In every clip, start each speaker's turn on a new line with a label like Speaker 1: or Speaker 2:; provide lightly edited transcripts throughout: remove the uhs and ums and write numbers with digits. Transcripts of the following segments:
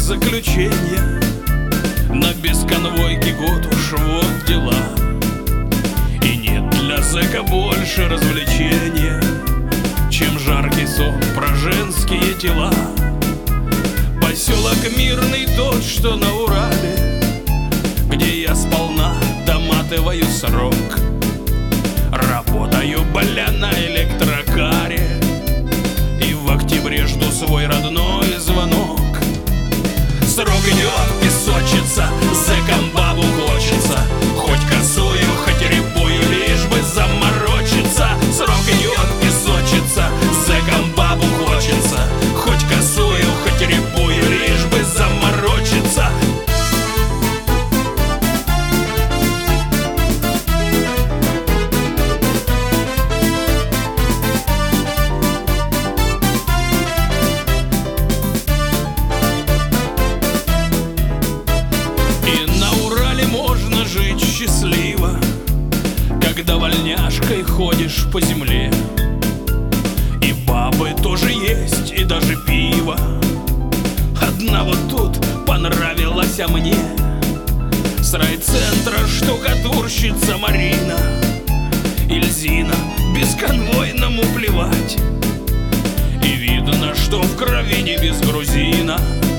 Speaker 1: заключения. На бесконвойке год уж вот дела. И нет для зэка больше развлечения, чем жаркий сон про женские тела. Поселок Мирный тот, что на Урале, где я сполна доматываю срок. Работаю, бля, на электрокаре, и в октябре жду свой родной звонок. Срок идет, песочится, зэкам бабу хочется, хоть косую, хоть рябую, лишь бы заморочиться. Срок идет, песочится, зэкам бабу хочется, хоть косую, хоть рябую, лишь бы заморочиться. Жить счастливо, когда вольняшкой ходишь по земле. И бабы тоже есть, и даже пиво. Одна вот тут понравилась мне, с райцентра штукатурщица Марина. Ильзина бесконвойному плевать, и видно, что в крови не без грузина.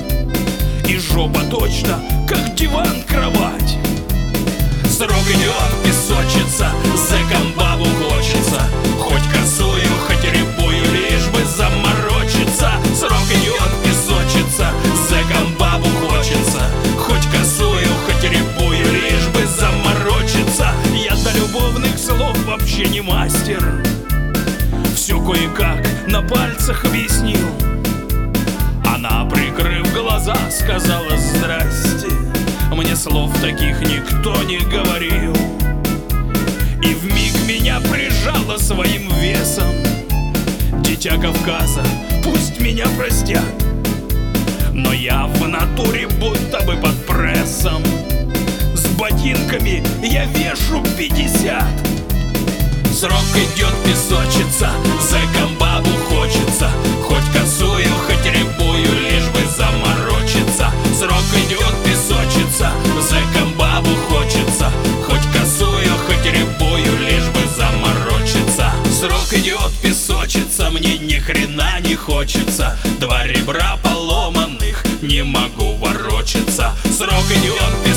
Speaker 1: И жопа точно, как диван-кровать. Срок идет, песочится, зэкам бабу хочется, хоть косую, хоть рябую, лишь бы заморочиться. Срок идет, песочится, зэкам бабу хочется, хоть косую, хоть рябую, лишь бы заморочиться. Я до любовных слов вообще не мастер, все кое-как на пальцах объяснил. Она, прикрыв глаза, сказала здрасте. Мне слов таких никто не говорил. И вмиг меня прижало своим весом. Дитя Кавказа, пусть меня простят, но я в натуре будто бы под прессом. С ботинками я вешу 50. Срок идет, песочится, зэкам бабу хочется, хоть косую, хоть рябую, лишь бы заморочиться. Срок идет, песочится, зэкам бабу хочется, хоть косую, хоть рябую, лишь бы заморочиться. Срок идет, песочится, мне ни хрена не хочется, два ребра поломанных, не могу ворочаться. Срок идет,